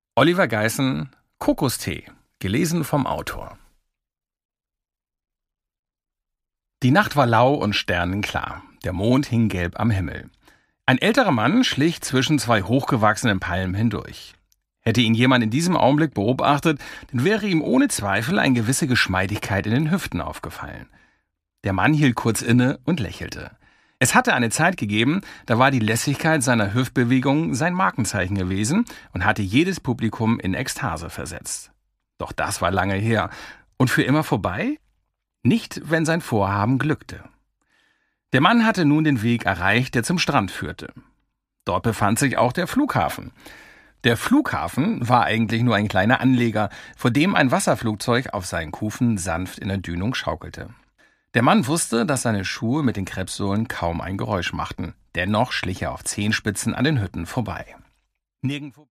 Oliver Geißen, Kokostee, gelesen vom Autor. Die Nacht war lau und sternenklar. Der Mond hing gelb am Himmel. Ein älterer Mann schlich zwischen zwei hochgewachsenen Palmen hindurch. Hätte ihn jemand in diesem Augenblick beobachtet, dann wäre ihm ohne Zweifel eine gewisse Geschmeidigkeit in den Hüften aufgefallen. Der Mann hielt kurz inne und lächelte. Es hatte eine Zeit gegeben, da war die Lässigkeit seiner Hüftbewegungen sein Markenzeichen gewesen und hatte jedes Publikum in Ekstase versetzt. Doch das war lange her. Und für immer vorbei? Nicht, wenn sein Vorhaben glückte. Der Mann hatte nun den Weg erreicht, der zum Strand führte. Dort befand sich auch der Flughafen. Der Flughafen war eigentlich nur ein kleiner Anleger, vor dem ein Wasserflugzeug auf seinen Kufen sanft in der Dünung schaukelte. Der Mann wusste, dass seine Schuhe mit den Krebssohlen kaum ein Geräusch machten. Dennoch schlich er auf Zehenspitzen an den Hütten vorbei. Nirgendwo